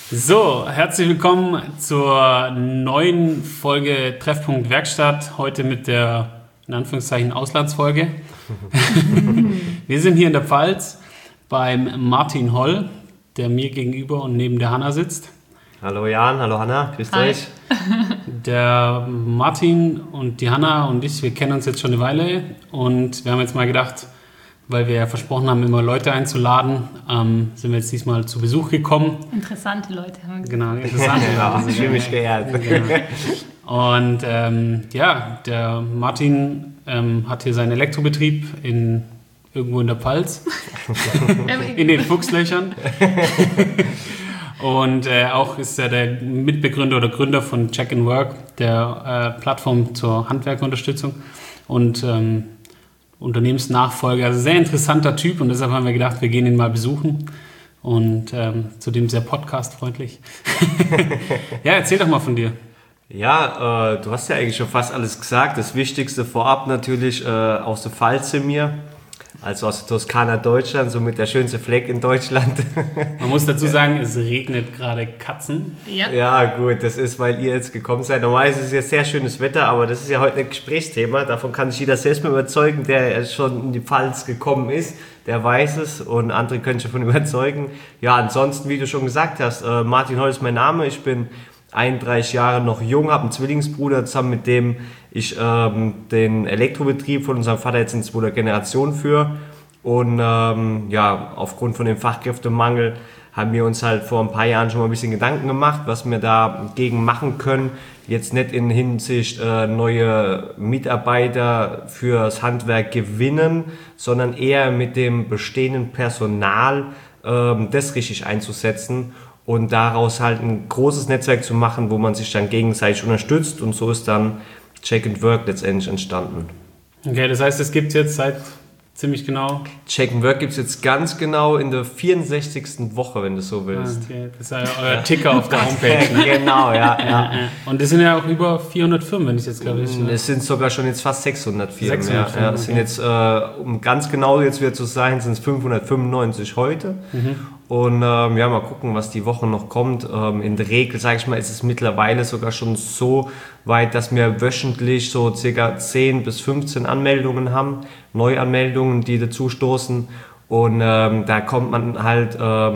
So, herzlich willkommen zur neuen Folge Treffpunkt Werkstatt. Heute mit der, in Anführungszeichen, Auslandsfolge. Wir sind hier in der Pfalz beim Martin Holl, der mir gegenüber und neben der Hanna sitzt. Hallo Jan, hallo Hanna, grüßt euch. Der Martin und die Hanna und ich, wir kennen uns jetzt schon eine Weile und wir haben jetzt mal gedacht, weil wir ja versprochen haben, immer Leute einzuladen, sind wir jetzt diesmal zu Besuch gekommen. Interessante Leute haben wir gesagt. Genau, interessante Leute. Ich fühle mich geehrt. Genau. Und der Martin hat hier seinen Elektrobetrieb irgendwo in der Pfalz, in den Fuchslöchern. Und auch ist er der Mitbegründer oder Gründer von Check and Work, der Plattform zur Handwerkerunterstützung und Unternehmensnachfolger. Also sehr interessanter Typ und deshalb haben wir gedacht, wir gehen ihn mal besuchen und zudem sehr podcastfreundlich. Ja, erzähl doch mal von dir. Ja, du hast ja eigentlich schon fast alles gesagt. Das Wichtigste vorab natürlich aus der Pfalz in mir. Also aus der Toskana, Deutschland, somit der schönste Fleck in Deutschland. Man muss dazu sagen, es regnet gerade Katzen. Ja gut, das ist, weil ihr jetzt gekommen seid. Normalerweise ist es ja sehr schönes Wetter, aber das ist ja heute ein Gesprächsthema. Davon kann sich jeder selbst mal überzeugen, der schon in die Pfalz gekommen ist. Der weiß es und andere können sich davon überzeugen. Ja, ansonsten, wie du schon gesagt hast, Martin Holl ist mein Name. Ich bin 31 Jahre noch jung, habe einen Zwillingsbruder, zusammen mit dem ich den Elektrobetrieb von unserem Vater jetzt in 2. Generation führe. Und aufgrund von dem Fachkräftemangel haben wir uns halt vor ein paar Jahren schon mal ein bisschen Gedanken gemacht, was wir dagegen machen können. Jetzt nicht in Hinsicht neue Mitarbeiter fürs Handwerk gewinnen, sondern eher mit dem bestehenden Personal das richtig einzusetzen. Und daraus halt ein großes Netzwerk zu machen, wo man sich dann gegenseitig unterstützt. Und so ist dann Check and Work letztendlich entstanden. Okay, das heißt, es gibt es jetzt seit ziemlich genau... Check and Work gibt es jetzt ganz genau in der 64. Woche, wenn du so willst. Okay, das ist ja euer Ticker auf der Homepage. Ne? Genau, ja. Und das sind ja auch über 400 Firmen, wenn ich jetzt glaube ich... Es sind sogar schon jetzt fast 600 Firmen. 600 Firmen, Es sind jetzt, um ganz genau jetzt wieder zu sein, sind es 595 heute. Und mal gucken, was die Woche noch kommt. In der Regel, sage ich mal, ist es mittlerweile sogar schon so weit, dass wir wöchentlich so ca. 10 bis 15 Anmeldungen haben, Neuanmeldungen, die dazu stoßen. Und da kommt man halt,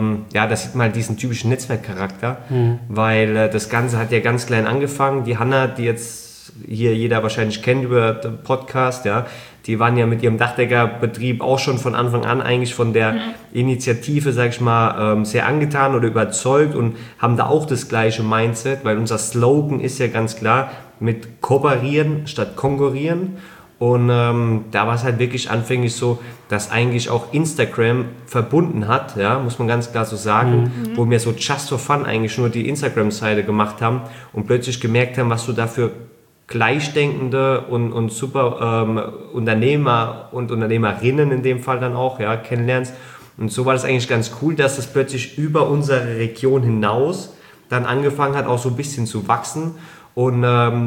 da sieht man halt diesen typischen Netzwerkcharakter, weil das Ganze hat ja ganz klein angefangen. Die Hanna, die jetzt hier jeder wahrscheinlich kennt über den Podcast, ja, die waren ja mit ihrem Dachdeckerbetrieb auch schon von Anfang an eigentlich von der Initiative, sag ich mal, sehr angetan oder überzeugt und haben da auch das gleiche Mindset, weil unser Slogan ist ja ganz klar, mit kooperieren statt konkurrieren. Und da war es halt wirklich anfänglich so, dass eigentlich auch Instagram verbunden hat, ja, muss man ganz klar so sagen, wo wir so just for fun eigentlich nur die Instagram-Seite gemacht haben und plötzlich gemerkt haben, was du da für gleichdenkende und super Unternehmer und Unternehmerinnen in dem Fall dann auch kennenlernst. Und so war das eigentlich ganz cool, dass das plötzlich über unsere Region hinaus dann angefangen hat, auch so ein bisschen zu wachsen. Und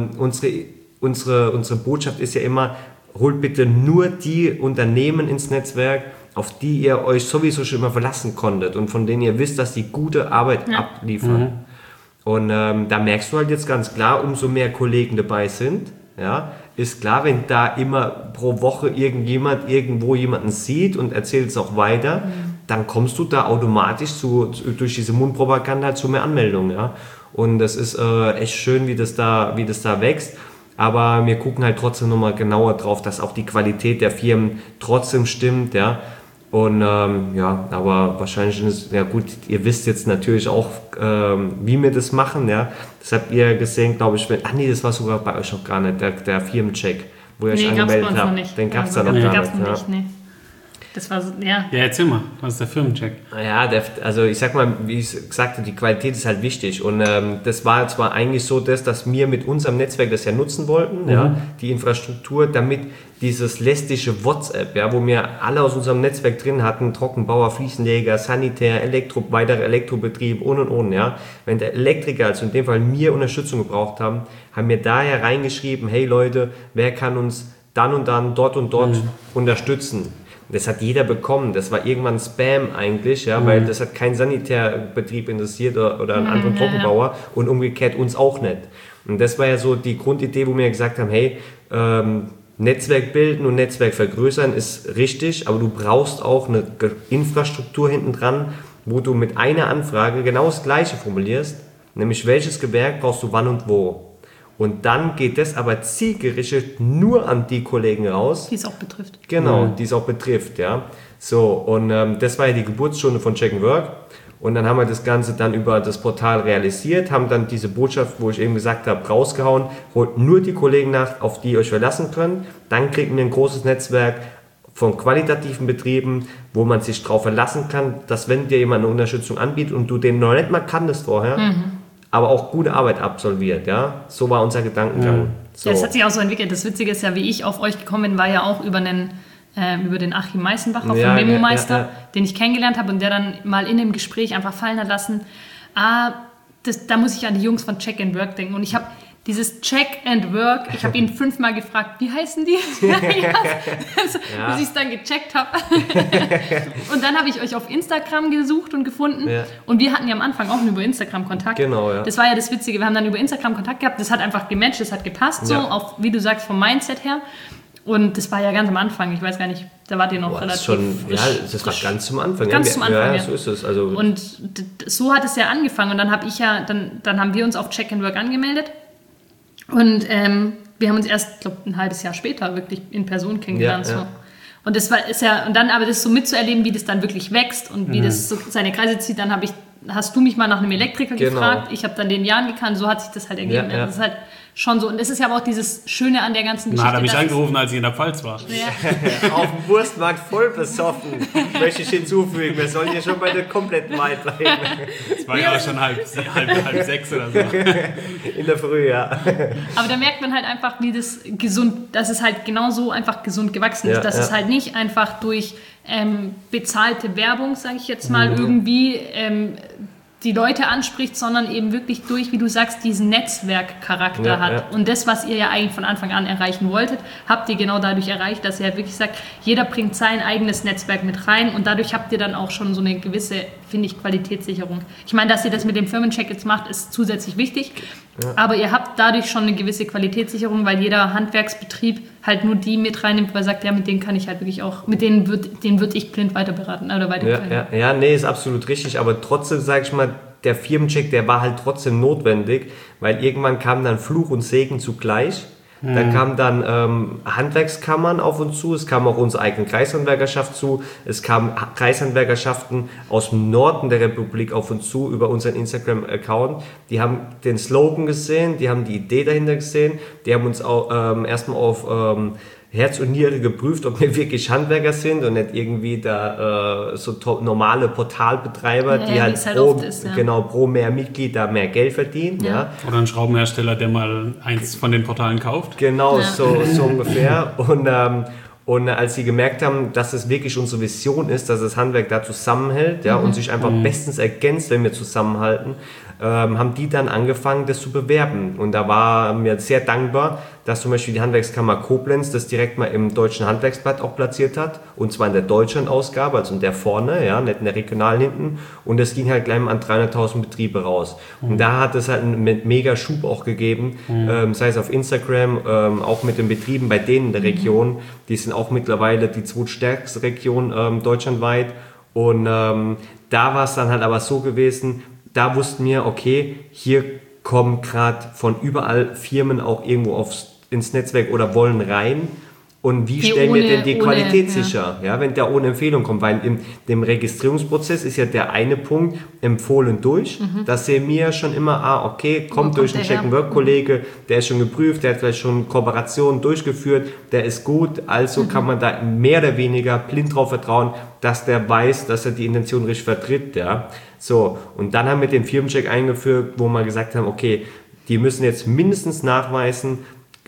unsere Botschaft ist ja immer, holt bitte nur die Unternehmen ins Netzwerk, auf die ihr euch sowieso schon immer verlassen konntet und von denen ihr wisst, dass die gute Arbeit abliefern. Und da merkst du halt jetzt ganz klar, umso mehr Kollegen dabei sind, ja, ist klar, wenn da immer pro Woche irgendjemand irgendwo jemanden sieht und erzählt es auch weiter, dann kommst du da automatisch durch diese Mundpropaganda zu mehr Anmeldungen. Ja. Und das ist echt schön, wie das da wächst. Aber wir gucken halt trotzdem nochmal genauer drauf, dass auch die Qualität der Firmen trotzdem stimmt, ja. Und aber wahrscheinlich ist es, ja gut, ihr wisst jetzt natürlich auch, wie wir das machen, ja. Das habt ihr gesehen, glaube ich, das war sogar bei euch noch gar nicht, der Firmencheck, wo ihr euch angemeldet habt. Den gab es da noch gar nicht. Nee. Das war so, ja. Ja, erzähl mal, was ist der Firmencheck? Ja, also ich sag mal, wie ich gesagt habe, die Qualität ist halt wichtig und das war zwar eigentlich so, dass wir mit unserem Netzwerk das ja nutzen wollten, ja, die Infrastruktur, damit dieses lästige WhatsApp, ja, wo wir alle aus unserem Netzwerk drin hatten, Trockenbauer, Fliesenleger, Sanitär, weitere Elektrobetrieb und, ja. Wenn der Elektriker, also in dem Fall mir Unterstützung gebraucht haben wir daher reingeschrieben, hey Leute, wer kann uns dann und dann dort und dort unterstützen? Das hat jeder bekommen. Das war irgendwann Spam eigentlich, ja, weil das hat kein Sanitärbetrieb interessiert oder einen anderen Trockenbauer und umgekehrt uns auch nicht. Und das war ja so die Grundidee, wo wir gesagt haben, hey, Netzwerk bilden und Netzwerk vergrößern ist richtig, aber du brauchst auch eine Infrastruktur hinten dran, wo du mit einer Anfrage genau das Gleiche formulierst, nämlich welches Gewerk brauchst du wann und wo. Und dann geht das aber zielgerichtet nur an die Kollegen raus, die es auch betrifft. Genau, die es auch betrifft, ja. So, und das war ja die Geburtsstunde von Check and Work. Und dann haben wir das Ganze dann über das Portal realisiert, haben dann diese Botschaft, wo ich eben gesagt habe, rausgehauen, holt nur die Kollegen nach, auf die ihr euch verlassen könnt. Dann kriegen wir ein großes Netzwerk von qualitativen Betrieben, wo man sich drauf verlassen kann, dass wenn dir jemand eine Unterstützung anbietet und du den noch nicht mal kanntest vorher, aber auch gute Arbeit absolviert, ja. So war unser Gedankengang. So. Ja, das hat sich auch so entwickelt. Das Witzige ist ja, wie ich auf euch gekommen bin, war ja auch über den Achim Meißenbacher vom Memo-Meister, den ich kennengelernt habe und der dann mal in dem Gespräch einfach fallen hat lassen, da muss ich an die Jungs von Check and Work denken. Und ich habe dieses Check and Work, ich habe ihn 5-mal gefragt, wie heißen die? Bis ich es dann gecheckt habe. Und dann habe ich euch auf Instagram gesucht und gefunden. Ja. Und wir hatten ja am Anfang auch nur über Instagram Kontakt. Genau, ja. Das war ja das Witzige, wir haben dann über Instagram Kontakt gehabt, das hat einfach gematcht, das hat gepasst, so, auch wie du sagst, vom Mindset her. Und das war ja ganz am Anfang, ich weiß gar nicht, da wart ihr noch relativ frisch. Ja, das war ganz zum Anfang. Ganz zum Anfang, ja. So ist es. Also und so hat es ja angefangen und dann haben wir uns auf Check and Work angemeldet. Und wir haben uns erst, glaube ein halbes Jahr später wirklich in Person kennengelernt. Ja, so. Und das aber das so mitzuerleben, wie das dann wirklich wächst und wie das so seine Kreise zieht, dann hast du mich mal nach einem Elektriker gefragt, ich habe dann den Jan gekannt, so hat sich das halt ergeben. Das ist halt schon so. Und das ist ja aber auch dieses Schöne an der ganzen Geschichte. Hat er mich angerufen, als ich in der Pfalz war. Ja. Auf dem Wurstmarkt voll besoffen, möchte ich hinzufügen. Wir sollen hier schon bei der kompletten Wahrheit bleiben. Es war ja auch schon halb 6 oder so. In der Früh, ja. Aber da merkt man halt einfach, wie das gesund, dass es halt genauso einfach gesund gewachsen ist. Dass es halt nicht einfach durch bezahlte Werbung, sage ich jetzt mal, irgendwie die Leute anspricht, sondern eben wirklich durch, wie du sagst, diesen Netzwerkcharakter hat. Ja. Und das, was ihr ja eigentlich von Anfang an erreichen wolltet, habt ihr genau dadurch erreicht, dass ihr halt wirklich sagt, jeder bringt sein eigenes Netzwerk mit rein und dadurch habt ihr dann auch schon so eine gewisse, finde ich, Qualitätssicherung. Ich meine, dass ihr das mit dem Firmencheck jetzt macht, ist zusätzlich wichtig, aber ihr habt dadurch schon eine gewisse Qualitätssicherung, weil jeder Handwerksbetrieb halt nur die mit reinnimmt, weil er sagt, ja, mit denen kann ich halt wirklich auch, den würd ich blind weiter beraten oder weiter. Ja, nee, ist absolut richtig, aber trotzdem, sag ich mal, der Firmencheck, der war halt trotzdem notwendig, weil irgendwann kam dann Fluch und Segen zugleich. Da kamen dann Handwerkskammern auf uns zu, es kam auch unsere eigene Kreishandwerkerschaft zu, es kamen Kreishandwerkerschaften aus dem Norden der Republik auf uns zu über unseren Instagram-Account. Die haben den Slogan gesehen, die haben die Idee dahinter gesehen, die haben uns auch erstmal auf Herz und Niere geprüft, ob wir wirklich Handwerker sind und nicht irgendwie da normale Portalbetreiber, die halt pro mehr Mitglieder mehr Geld verdienen. Ja. Oder ein Schraubenhersteller, der mal eins von den Portalen kauft. Genau, so ungefähr. Und als sie gemerkt haben, dass es wirklich unsere Vision ist, dass das Handwerk da zusammenhält und sich einfach bestens ergänzt, wenn wir zusammenhalten, haben die dann angefangen, das zu bewerben. Und da war mir sehr dankbar, dass zum Beispiel die Handwerkskammer Koblenz das direkt mal im Deutschen Handwerksblatt auch platziert hat. Und zwar in der Deutschland-Ausgabe, also in der vorne, nicht in der regionalen hinten. Und das ging halt gleich mal an 300.000 Betriebe raus. Und da hat es halt einen mega Schub auch gegeben, sei es auf Instagram, auch mit den Betrieben bei denen in der Region. Die sind auch mittlerweile die zweitstärkste Region deutschlandweit. Und da war es dann halt aber so gewesen, da wussten wir, okay, hier kommen gerade von überall Firmen auch irgendwo ins Netzwerk oder wollen rein. Und wie stellen wir denn die Qualität sicher, wenn der ohne Empfehlung kommt? Weil in dem Registrierungsprozess ist ja der eine Punkt empfohlen durch. Das sehen wir ja schon immer, okay, kommt durch einen Check-and-Work-Kollege, der ist schon geprüft, der hat vielleicht schon Kooperationen durchgeführt, der ist gut, also kann man da mehr oder weniger blind drauf vertrauen, dass der weiß, dass er die Intention richtig vertritt. Ja. So, und dann haben wir den Firmencheck eingeführt, wo wir gesagt haben, okay, die müssen jetzt mindestens nachweisen,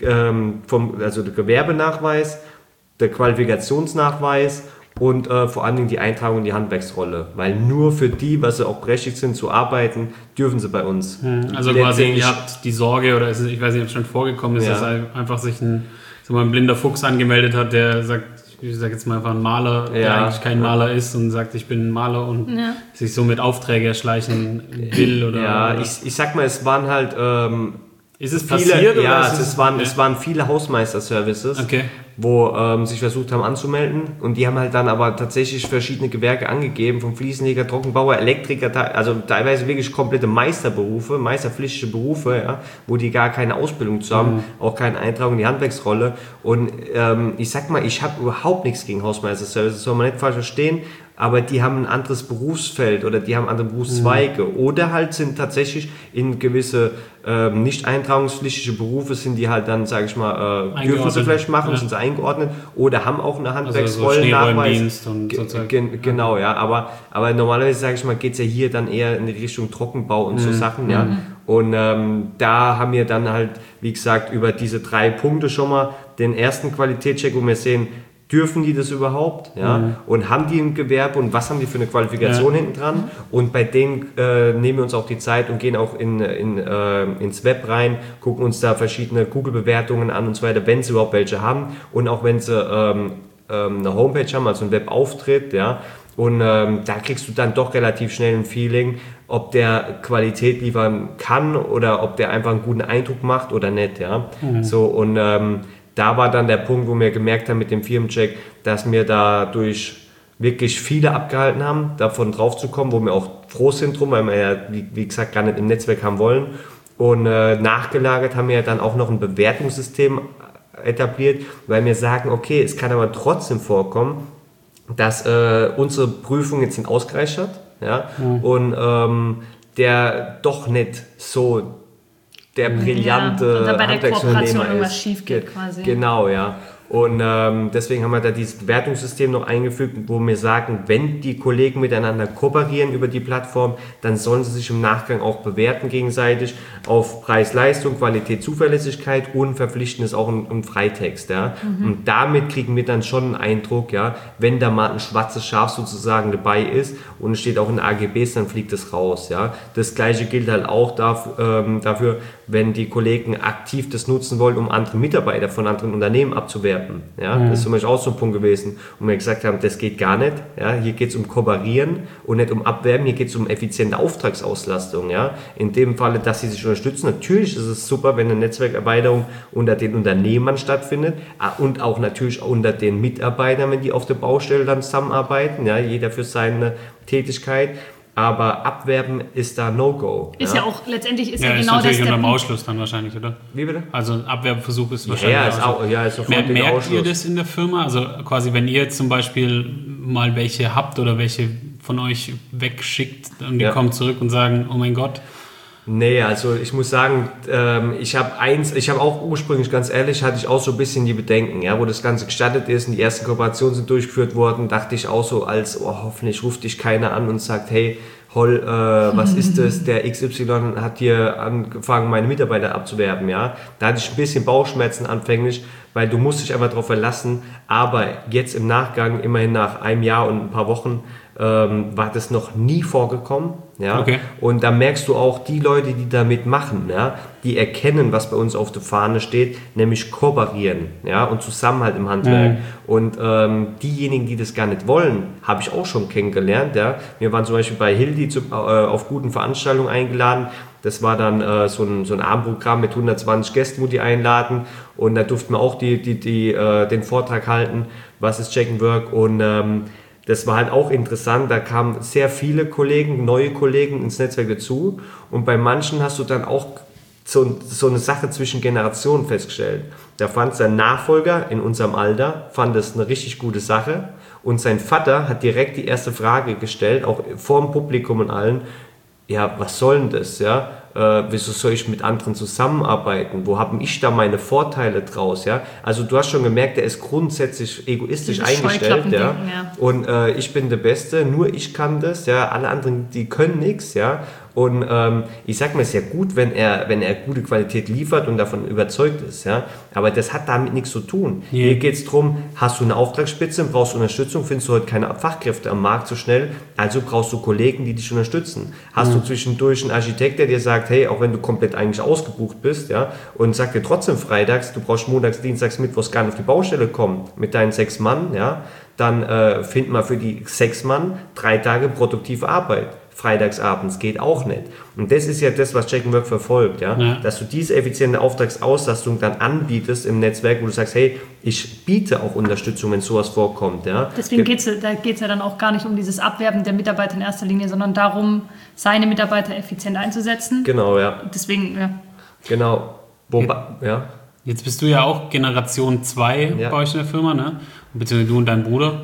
also der Gewerbenachweis, der Qualifikationsnachweis und vor allen Dingen die Eintragung in die Handwerksrolle. Weil nur für die, was sie auch berechtigt sind zu arbeiten, dürfen sie bei uns. Also quasi, ihr habt die Sorge, oder ich weiß nicht, ob es schon vorgekommen ist, dass einfach sich ein blinder Fuchs angemeldet hat, der sagt, ich sage jetzt mal einfach ein Maler, der eigentlich kein Maler ist und sagt, ich bin ein Maler und sich somit Aufträge erschleichen will oder... Ja, ich sag mal, es waren halt... ist es passiert? Viele, ja, es waren viele Hausmeister-Services, wo sich versucht haben anzumelden und die haben halt dann aber tatsächlich verschiedene Gewerke angegeben, vom Fliesenleger, Trockenbauer, Elektriker, also teilweise wirklich komplette Meisterberufe, meisterpflichtige Berufe, ja, wo die gar keine Ausbildung zu haben, auch keine Eintragung in die Handwerksrolle und ich sag mal, ich habe überhaupt nichts gegen Hausmeister-Services, das soll man nicht falsch verstehen, aber die haben ein anderes Berufsfeld oder die haben andere Berufszweige oder halt sind tatsächlich in gewisse nicht eintragungspflichtige Berufe sind die halt dann, sage ich mal, dürfen sie vielleicht machen, sind sie eingeordnet oder haben auch eine Handwerksrollennachweis. Genau, ja, aber normalerweise, sage ich mal, geht es ja hier dann eher in die Richtung Trockenbau und so Sachen, ja. Und da haben wir dann halt, wie gesagt, über diese 3 Punkte schon mal den ersten Qualitätscheck, wo wir sehen, dürfen die das überhaupt? Ja? Und haben die ein Gewerbe und was haben die für eine Qualifikation hinten dran? Und bei denen nehmen wir uns auch die Zeit und gehen auch ins Web rein, gucken uns da verschiedene Google-Bewertungen an und so weiter, wenn sie überhaupt welche haben. Und auch wenn sie eine Homepage haben, also ein Webauftritt, ja. Und da kriegst du dann doch relativ schnell ein Feeling, ob der Qualität liefern kann oder ob der einfach einen guten Eindruck macht oder nicht, ja. So und da war dann der Punkt, wo wir gemerkt haben mit dem Firmencheck, dass wir dadurch wirklich viele abgehalten haben, davon drauf zu kommen, wo wir auch froh sind drum, weil wir ja, wie gesagt, gar nicht im Netzwerk haben wollen. Und nachgelagert haben wir ja dann auch noch ein Bewertungssystem etabliert, weil wir sagen, okay, es kann aber trotzdem vorkommen, dass unsere Prüfung jetzt nicht ausgereicht hat, ja, und der doch nicht so der brillante und bei der Kooperation irgendwas ist. Schief geht quasi. Genau, ja. Und deswegen haben wir da dieses Bewertungssystem noch eingefügt, wo wir sagen, wenn die Kollegen miteinander kooperieren über die Plattform, dann sollen sie sich im Nachgang auch bewerten gegenseitig auf Preis-Leistung, Qualität, Zuverlässigkeit und verpflichtend ist auch ein Freitext. Ja. Und damit kriegen wir dann schon einen Eindruck, ja, wenn da mal ein schwarzes Schaf sozusagen dabei ist und es steht auch in AGBs, dann fliegt es raus. Ja. Das Gleiche gilt halt auch dafür, wenn die Kollegen aktiv das nutzen wollen, um andere Mitarbeiter von anderen Unternehmen abzuwerben. Ja, das ist zum Beispiel auch so ein Punkt gewesen, wo wir gesagt haben, das geht gar nicht. Ja, hier geht es um Kooperieren und nicht um Abwerben, hier geht es um effiziente Auftragsauslastung. Ja. In dem Falle, dass sie sich unterstützen. Natürlich ist es super, wenn eine Netzwerkerweiterung unter den Unternehmern stattfindet und auch natürlich unter den Mitarbeitern, wenn die auf der Baustelle dann zusammenarbeiten. Ja, jeder für seine Tätigkeit. Aber Abwerben ist da No-Go. Ist ja auch, letztendlich ist ja ist genau das. Natürlich unter dem Ausschluss dann wahrscheinlich, oder? Wie bitte? Also ein Abwerbeversuch ist wahrscheinlich. Ja, ist auch, ist sofort merkt Ausschluss. Ihr das in der Firma? Also quasi, wenn ihr zum Beispiel mal welche habt oder welche von euch wegschickt und die kommen zurück und sagen, oh mein Gott. Nee, also ich muss sagen, ich habe auch ursprünglich, ganz ehrlich, hatte ich auch so ein bisschen die Bedenken, ja, wo das Ganze gestartet ist und die ersten Kooperationen sind durchgeführt worden, dachte ich auch so hoffentlich ruft dich keiner an und sagt, hey, Holl, was ist das, der XY hat hier angefangen, meine Mitarbeiter abzuwerben, ja. Da hatte ich ein bisschen Bauchschmerzen anfänglich, weil du musst dich einfach darauf verlassen, aber jetzt im Nachgang, immerhin nach einem Jahr und ein paar Wochen, war das noch nie vorgekommen. Ja? Okay. Und da merkst du auch, die Leute, die damit machen, ja, die erkennen, was bei uns auf der Fahne steht, nämlich kooperieren, ja, und Zusammenhalt im Handwerk. Und diejenigen, die das gar nicht wollen, habe ich auch schon kennengelernt. Ja? Wir waren zum Beispiel bei Hildi auf guten Veranstaltungen eingeladen. Das war dann so ein Abendprogramm mit 120 Gästen, wo die einladen. Und da durften wir auch den Vortrag halten, was ist Check and Work. Und das war halt auch interessant, da kamen sehr viele Kollegen, neue Kollegen ins Netzwerk dazu und bei manchen hast du dann auch so eine Sache zwischen Generationen festgestellt. Da fand sein Nachfolger in unserem Alter, fand das eine richtig gute Sache und sein Vater hat direkt die erste Frage gestellt, auch vor dem Publikum und allen, ja, was soll denn das, ja? Wieso soll ich mit anderen zusammenarbeiten? Wo habe ich da meine Vorteile draus? Ja? Also du hast schon gemerkt, der ist grundsätzlich egoistisch eingestellt. Ja? Und ich bin der Beste, nur ich kann das. Ja? Alle anderen, die können nichts. Ja? Und ich sag mal, es ist ja gut, wenn er gute Qualität liefert und davon überzeugt ist, ja. Aber das hat damit nichts zu tun. Yeah. Hier geht es darum, hast du eine Auftragsspitze, brauchst du Unterstützung, findest du heute keine Fachkräfte am Markt so schnell, also brauchst du Kollegen, die dich unterstützen. Hast du zwischendurch einen Architekt, der dir sagt, hey, auch wenn du komplett eigentlich ausgebucht bist, ja, und sagt dir trotzdem freitags, du brauchst montags, dienstags, mittwochs gar nicht auf die Baustelle kommen mit deinen 6 Mann, ja, dann find mal für die 6 Mann 3 Tage produktive Arbeit. Freitagsabends geht auch nicht. Und das ist ja das, was Check & Work verfolgt, ja? Dass du diese effiziente Auftragsauslastung dann anbietest im Netzwerk, wo du sagst, hey, ich biete auch Unterstützung, wenn sowas vorkommt. Ja? Deswegen geht es ja dann auch gar nicht um dieses Abwerben der Mitarbeiter in erster Linie, sondern darum, seine Mitarbeiter effizient einzusetzen. Genau, ja. Deswegen, ja. Genau. Ja. Jetzt bist du ja auch Generation 2 bei euch in der Firma, ne? Beziehungsweise du und dein Bruder.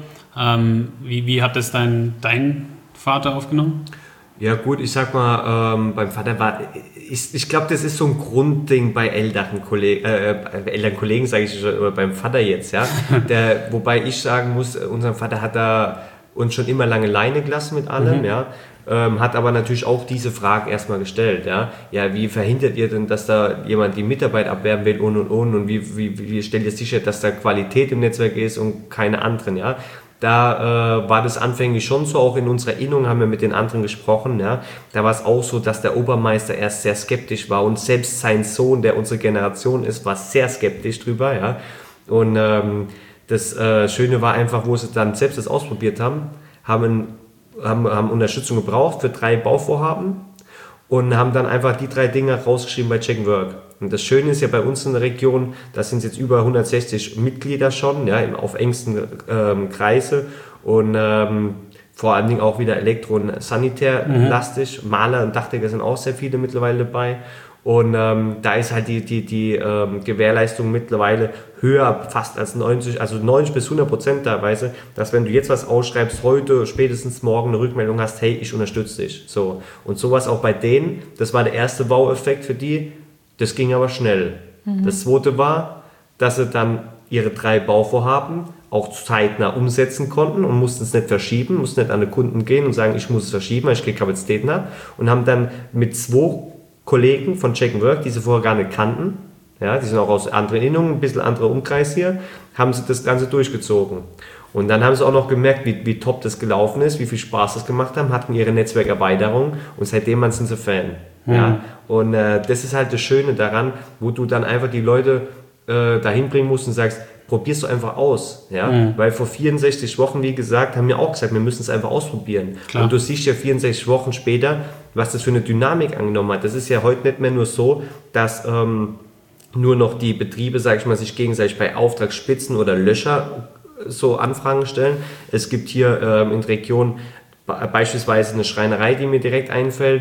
Wie hat das dein Vater aufgenommen? Ja gut, ich sag mal, beim Vater war, ich glaube, das ist so ein Grundding bei älteren Kollegen, sage ich schon, aber beim Vater jetzt, ja. Wobei ich sagen muss, unser Vater hat da uns schon immer lange Leine gelassen mit allem, ja. Hat aber natürlich auch diese Fragen erstmal gestellt, ja. Ja, wie verhindert ihr denn, dass da jemand die Mitarbeit abwerben will und wie stellt ihr sicher, dass da Qualität im Netzwerk ist und keine anderen, ja. Da war das anfänglich schon so, auch in unserer Innung haben wir mit den anderen gesprochen, ja. Da war es auch so, dass der Obermeister erst sehr skeptisch war und selbst sein Sohn, der unsere Generation ist, war sehr skeptisch drüber, ja. Und das Schöne war einfach, wo sie dann selbst das ausprobiert haben Unterstützung gebraucht für 3 Bauvorhaben und haben dann einfach die 3 Dinge rausgeschrieben bei Check & Work. Und das Schöne ist ja bei uns in der Region, da sind jetzt über 160 Mitglieder schon, ja, auf engsten Kreise und vor allen Dingen auch wieder Elektro- und Sanitärlastig. Maler und Dachdecker sind auch sehr viele mittlerweile dabei. Und da ist halt die Gewährleistung mittlerweile höher, fast als 90 bis 100% teilweise, dass wenn du jetzt was ausschreibst, heute, spätestens morgen eine Rückmeldung hast, hey, ich unterstütze dich. So. Und sowas auch bei denen, das war der erste Wow-Effekt für die, das ging aber schnell. Das zweite war, dass sie dann ihre 3 Bauvorhaben auch zeitnah umsetzen konnten und mussten es nicht verschieben, mussten nicht an den Kunden gehen und sagen, ich muss es verschieben, weil ich kriege Kapazitäten ab, und haben dann mit 2 Kollegen von Check & Work, die sie vorher gar nicht kannten, ja, die sind auch aus anderen Innungen, ein bisschen anderer Umkreis hier, haben sie das Ganze durchgezogen. Und dann haben sie auch noch gemerkt, wie top das gelaufen ist, wie viel Spaß das gemacht haben, hatten ihre Netzwerkerweiterung und seitdem sind sie Fan. Ja. Und das ist halt das Schöne daran, wo du dann einfach die Leute dahin bringen musst und sagst, probierst du einfach aus. Ja? Weil vor 64 Wochen, wie gesagt, haben wir auch gesagt, wir müssen es einfach ausprobieren. Klar. Und du siehst ja 64 Wochen später, was das für eine Dynamik angenommen hat. Das ist ja heute nicht mehr nur so, dass nur noch die Betriebe, sag ich mal, sich gegenseitig bei Auftragsspitzen oder Löcher so Anfragen stellen. Es gibt hier in der Region beispielsweise eine Schreinerei, die mir direkt einfällt.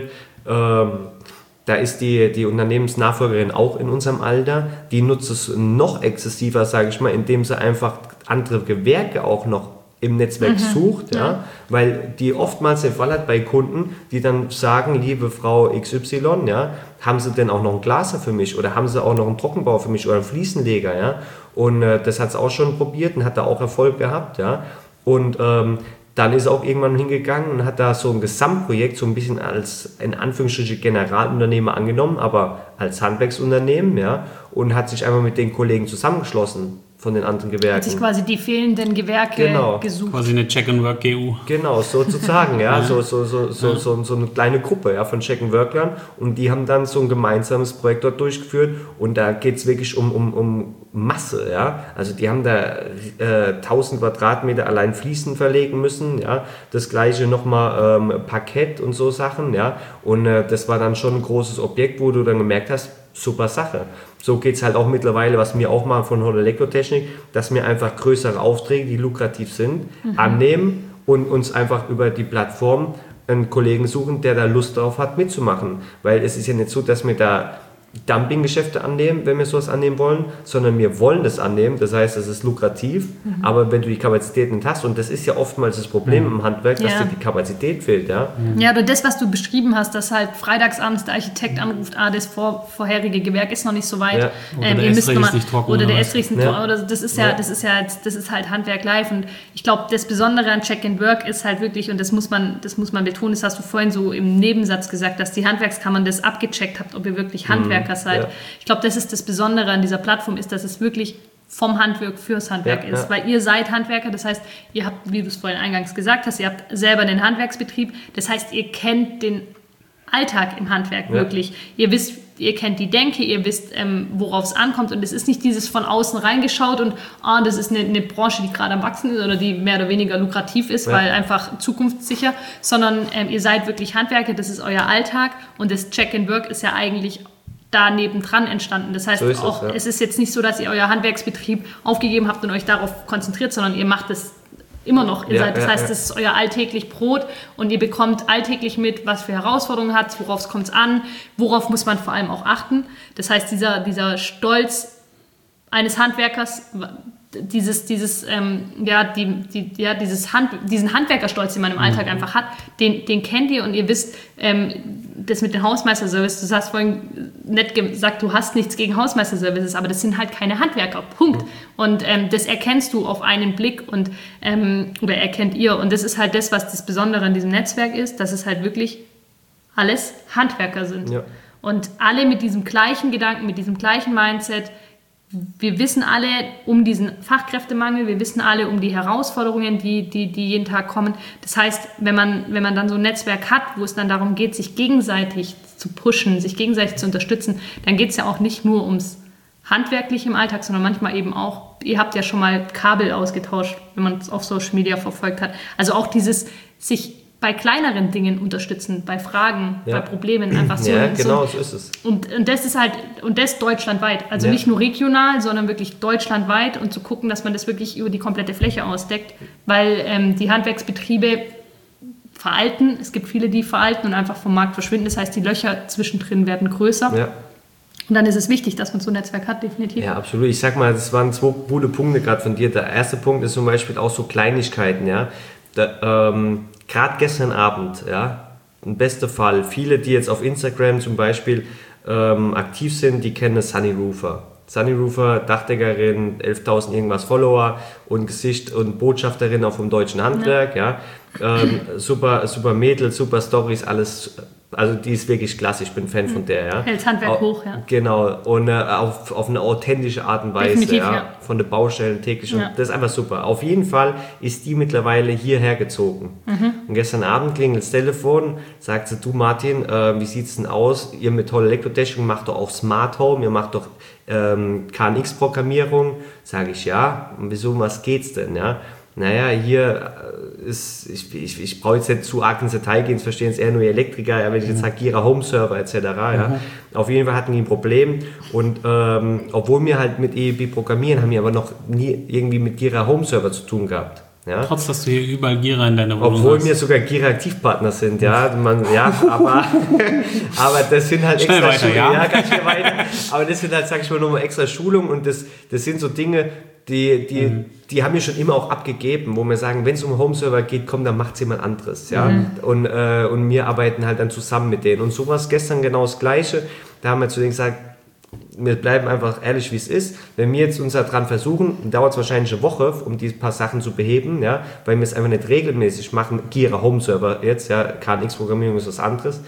Da ist die Unternehmensnachfolgerin auch in unserem Alter, die nutzt es noch exzessiver, sage ich mal, indem sie einfach andere Gewerke auch noch im Netzwerk sucht, ja, weil die oftmals den Fall hat bei Kunden, die dann sagen, liebe Frau XY, ja, haben Sie denn auch noch einen Glaser für mich oder haben Sie auch noch einen Trockenbauer für mich oder einen Fliesenleger, ja, und das hat es auch schon probiert und hat da auch Erfolg gehabt, ja, und dann ist er auch irgendwann hingegangen und hat da so ein Gesamtprojekt so ein bisschen als, in Anführungsstrichen, Generalunternehmer angenommen, aber als Handwerksunternehmen, ja, und hat sich einfach mit den Kollegen zusammengeschlossen von den anderen Gewerken. Hat sich quasi die fehlenden Gewerke gesucht. Quasi eine Check & Work GU. Genau, sozusagen, ja, so eine kleine Gruppe, ja, von Check & Worklern, und die haben dann so ein gemeinsames Projekt dort durchgeführt und da geht es wirklich um Masse, ja, also die haben da 1000 Quadratmeter allein Fliesen verlegen müssen, ja, das gleiche nochmal Parkett und so Sachen, ja, und das war dann schon ein großes Objekt, wo du dann gemerkt hast, super Sache. So geht es halt auch mittlerweile, was wir auch machen von Holle Elektrotechnik, dass wir einfach größere Aufträge, die lukrativ sind, annehmen und uns einfach über die Plattform einen Kollegen suchen, der da Lust drauf hat, mitzumachen. Weil es ist ja nicht so, dass wir da Dumpinggeschäfte annehmen, wenn wir sowas annehmen wollen, sondern wir wollen das annehmen. Das heißt, es ist lukrativ, aber wenn du die Kapazitäten nicht hast, und das ist ja oftmals das Problem im Handwerk, dass dir die Kapazität fehlt. Ja, oder das, was du beschrieben hast, dass halt freitagsabends der Architekt anruft, das vorherige Gewerk ist noch nicht so weit. Oder der Estrich ist nicht trocken. Oder der Estrich ist nicht trocken. Oder das ist halt Handwerk live. Und ich glaube, das Besondere an Check and Work ist halt wirklich, und das muss man betonen, das hast du vorhin so im Nebensatz gesagt, dass die Handwerkskammern das abgecheckt habt, ob ihr wirklich Handwerker seid. Ja. Ich glaube, das ist das Besondere an dieser Plattform, ist, dass es wirklich vom Handwerk fürs Handwerk ist. Weil ihr seid Handwerker, das heißt, ihr habt, wie du es vorhin eingangs gesagt hast, ihr habt selber einen Handwerksbetrieb, das heißt, ihr kennt den Alltag im Handwerk wirklich. Ihr kennt die Denke, ihr wisst, worauf es ankommt, und es ist nicht dieses von außen reingeschaut und das ist eine Branche, die gerade am Wachsen ist oder die mehr oder weniger lukrativ ist, weil einfach zukunftssicher, sondern ihr seid wirklich Handwerker, das ist euer Alltag, und das Check and Work ist ja eigentlich da nebendran entstanden. Das heißt, es ist jetzt nicht so, dass ihr euer Handwerksbetrieb aufgegeben habt und euch darauf konzentriert, sondern ihr macht es immer noch. Das heißt, das ist euer alltäglich Brot, und ihr bekommt alltäglich mit, was für Herausforderungen hat, worauf kommt es an, worauf muss man vor allem auch achten. Das heißt, dieser Stolz eines Handwerkers, diesen Handwerkerstolz, den man im Alltag einfach hat, den kennt ihr, und ihr wisst, das mit den Hausmeisterservices, du hast vorhin nett gesagt, du hast nichts gegen Hausmeisterservices, aber das sind halt keine Handwerker, Punkt. Und das erkennst du auf einen Blick, und oder erkennt ihr, und das ist halt das, was das Besondere an diesem Netzwerk ist, dass es halt wirklich alles Handwerker sind. Ja. Und alle mit diesem gleichen Gedanken, mit diesem gleichen Mindset. Wir wissen alle um diesen Fachkräftemangel, wir wissen alle um die Herausforderungen, die jeden Tag kommen. Das heißt, wenn man dann so ein Netzwerk hat, wo es dann darum geht, sich gegenseitig zu pushen, sich gegenseitig zu unterstützen, dann geht es ja auch nicht nur ums Handwerkliche im Alltag, sondern manchmal eben auch, ihr habt ja schon mal Kabel ausgetauscht, wenn man es auf Social Media verfolgt hat. Also auch dieses sich bei kleineren Dingen unterstützen, bei Fragen, bei Problemen, einfach so. Ja, genau, so ist es. Und das ist halt, und das deutschlandweit, also nicht nur regional, sondern wirklich deutschlandweit, und zu gucken, dass man das wirklich über die komplette Fläche ausdeckt, weil die Handwerksbetriebe veralten, es gibt viele, die veralten und einfach vom Markt verschwinden, das heißt, die Löcher zwischendrin werden größer. Ja. Und dann ist es wichtig, dass man so ein Netzwerk hat, definitiv. Ja, absolut. Ich sag mal, das waren 2 gute Punkte gerade von dir. Der erste Punkt ist zum Beispiel auch so Kleinigkeiten, ja. Gerade gestern Abend, ja, ein bester Fall, viele, die jetzt auf Instagram zum Beispiel aktiv sind, die kennen Sunny Roofer. Sunny Roofer, Dachdeckerin, 11.000 irgendwas Follower und Gesicht und Botschafterin auch vom deutschen Handwerk, ja. Super Mädel, super Storys, alles, also die ist wirklich klasse, ich bin Fan von der, ja. Hält Handwerk hoch, ja. Genau, und auf eine authentische Art und Weise, ja. Von den Baustellen täglich, und das ist einfach super. Auf jeden Fall ist die mittlerweile hierher gezogen. Und gestern Abend klingelt das Telefon, sagt sie, du Martin, wie sieht's denn aus? Ihr mit toller Elektrotechnik macht doch auch Smart Home, ihr macht doch KNX-Programmierung. Sage ich, ja. Und wieso, um was geht's denn, ja? Naja, hier ist, ich brauche jetzt nicht zu arg ins Detail gehen, es verstehen es eher nur Elektriker, ja, wenn ich jetzt sage, Gira Home Server etc. Ja. Auf jeden Fall hatten die ein Problem, und obwohl wir halt mit EEB programmieren, haben wir aber noch nie irgendwie mit Gira Home Server zu tun gehabt. Ja. Trotz, dass du hier überall Gira in deiner Wohnung Obwohl hast. wir sogar Gira-Aktivpartner sind, ja. Aber das sind halt schnell extra weiter, Schulungen. ja. Ja, ganz schnell weiter. Aber das sind halt, sag ich mal, nochmal extra Schulungen, und das sind so Dinge, die haben wir schon immer auch abgegeben, wo wir sagen, wenn es um Home-Server geht, komm, dann macht es jemand anderes. Ja? Und wir arbeiten halt dann zusammen mit denen. Und so war es gestern genau das Gleiche. Da haben wir zu denen gesagt, wir bleiben einfach ehrlich, wie es ist. Wenn wir jetzt uns daran versuchen, dauert es wahrscheinlich eine Woche, um die paar Sachen zu beheben, ja? Weil wir es einfach nicht regelmäßig machen. Gira Home-Server jetzt, ja? KNX-Programmierung ist was anderes.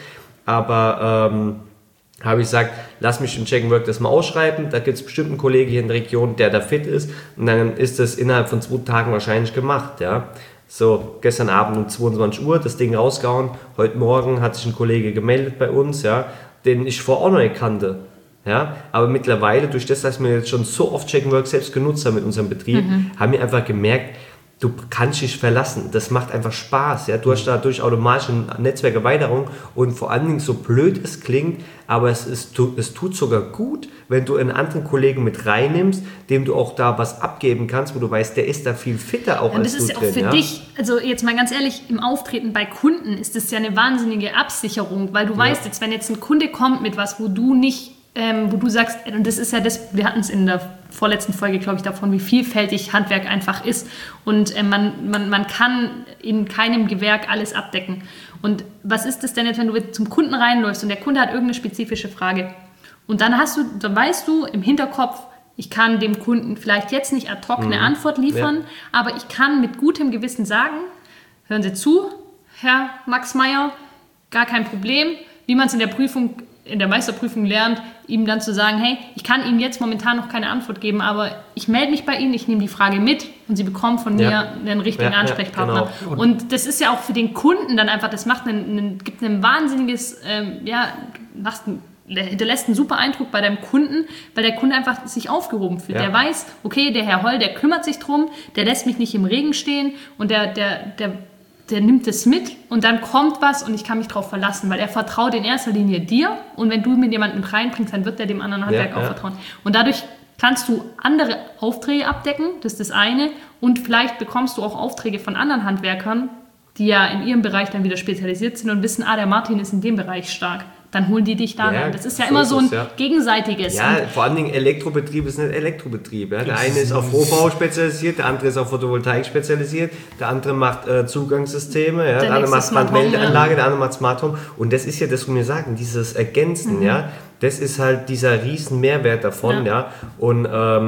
Aber habe ich gesagt, lass mich im Check and Work das mal ausschreiben, da gibt es bestimmt einen Kollegen hier in der Region, der da fit ist, und dann ist das innerhalb von 2 Tagen wahrscheinlich gemacht, ja. So, gestern Abend um 22 Uhr das Ding rausgehauen, heute Morgen hat sich ein Kollege gemeldet bei uns, ja, den ich vorher auch noch nicht kannte, ja, aber mittlerweile, durch das, dass wir jetzt schon so oft Check and Work selbst genutzt haben mit unserem Betrieb, haben wir einfach gemerkt, du kannst dich verlassen, das macht einfach Spaß, ja? Du hast dadurch automatisch eine Netzwerkerweiterung, und vor allen Dingen, so blöd es klingt, aber es tut sogar gut, wenn du einen anderen Kollegen mit reinnimmst, dem du auch da was abgeben kannst, wo du weißt, der ist da viel fitter auch als du drin. Das ist ja auch für dich, also jetzt mal ganz ehrlich, im Auftreten bei Kunden ist das ja eine wahnsinnige Absicherung, weil du weißt jetzt, wenn jetzt ein Kunde kommt mit was, wo du nicht wo du sagst, und das ist ja das, wir hatten es in der vorletzten Folge, glaube ich, davon, wie vielfältig Handwerk einfach ist. Und man kann in keinem Gewerk alles abdecken. Und was ist das denn jetzt, wenn du zum Kunden reinläufst und der Kunde hat irgendeine spezifische Frage? Und dann weißt du im Hinterkopf, ich kann dem Kunden vielleicht jetzt nicht ad hoc eine Antwort liefern, aber ich kann mit gutem Gewissen sagen, hören Sie zu, Herr Max Meyer, gar kein Problem, wie man es in der Meisterprüfung lernt, ihm dann zu sagen, hey, ich kann Ihnen jetzt momentan noch keine Antwort geben, aber ich melde mich bei Ihnen, ich nehme die Frage mit und Sie bekommen von mir einen richtigen Ansprechpartner. Genau. Und das ist ja auch für den Kunden dann einfach, das gibt ein wahnsinniges, hinterlässt einen super Eindruck bei deinem Kunden, weil der Kunde einfach sich aufgehoben fühlt. Ja. Der weiß, okay, der Herr Holl, der kümmert sich drum, der lässt mich nicht im Regen stehen und der nimmt es mit und dann kommt was und ich kann mich darauf verlassen, weil er vertraut in erster Linie dir und wenn du mit jemandem reinbringst, dann wird er dem anderen Handwerk auch vertrauen. Und dadurch kannst du andere Aufträge abdecken, das ist das eine, und vielleicht bekommst du auch Aufträge von anderen Handwerkern, die ja in ihrem Bereich dann wieder spezialisiert sind und wissen, der Martin ist in dem Bereich stark. Dann holen die dich da rein. Das ist ja immer so ein gegenseitiges. Ja, vor allen Dingen Elektrobetrieb ist nicht Elektrobetrieb. Ja. Der eine ist auf Rohbau spezialisiert, der andere ist auf Photovoltaik spezialisiert, der andere macht Zugangssysteme, der andere macht Brandmeldeanlage, der andere macht Smart Home. Und das ist ja das, was wir sagen, dieses Ergänzen, das ist halt dieser riesen Mehrwert davon. Ja. Und